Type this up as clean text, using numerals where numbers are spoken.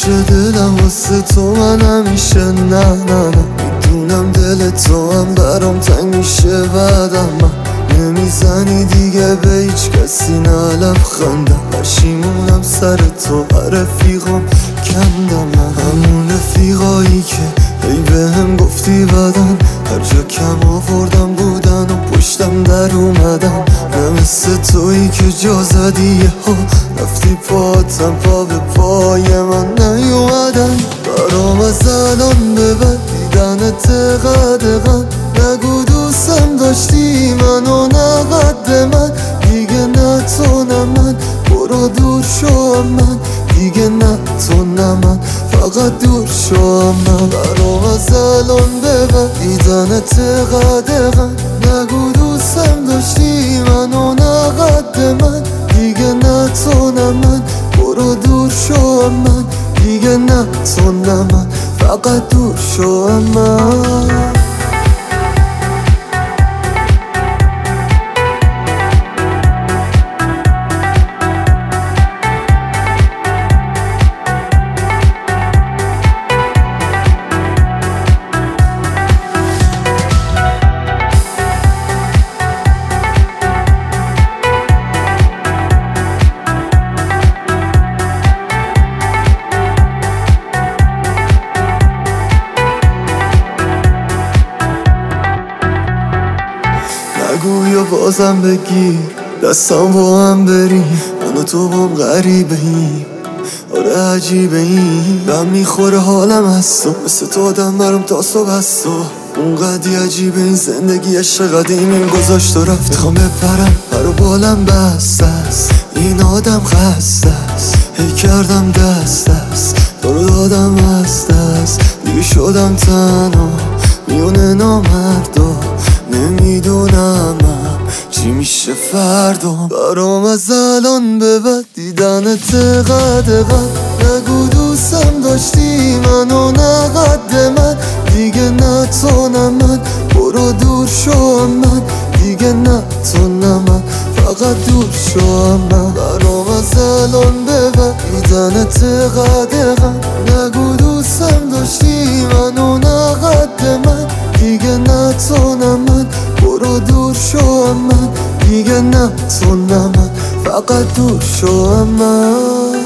میشه دلم واسه تو، من همیشه نه نه نه. میدونم دل تو هم برام تنگ میشه بعدم، من نمیزنی دیگه به هیچ کسی نه لبخندم. پشیمونم سر تو، رفیقام کندم، من همون رفیقایی که ای بهم گفتی بدن، هر جا کم آوردم بودن و پشتم در اومدم. نه مثل تویی که جا زدی ها رفتی پاتم پا به پای من نیومدن. برام از الان به بعد دیدنت قدغن، نگو دوستم داشتی منو نقد من. دیگه نه تو نه من، برو دور شو من. دیگه نه تو نه من، فقط دور شو من. برام از الان به بعد دیدنت قدغن، نگو دوستم داشتی منو نقد من. دیگه نه تو نه من، برو دور شو من. دیگه نه تو نه من، فقط دور شو من. نگو یا بازم بگیر دستم با هم بریم، من و تو بام غریبه ایم، آره عجیبه ایم. بهم میخوره حالم از تو، مثل تو آدم برام تا صبح از تو. اونقدی عجیبه این زندگی، عشق قدیمیم گذاشت و رفت. میخوام بپرم پر و بالم بسته است، این آدم خسته است. هی کردم دست دست تو رو دادم از دست، دیگه شدم تنها میونه نامردا. نمیدونم چی میشه فردا. برام از الان به بعد دیدنت قدغن، نگو دوستم داشتی منو نقد من. دیگه نه تو نه من، برو دور شو من. دیگه نه تو نه من، فقط دور شو من. برام از الان به بعد دیدنت قدغن، نگو دوستم داشتی منو نقد من. دیگه نه تو نه من، برو دور شو من. دیگه نه تو نه من، فقط دور شو من.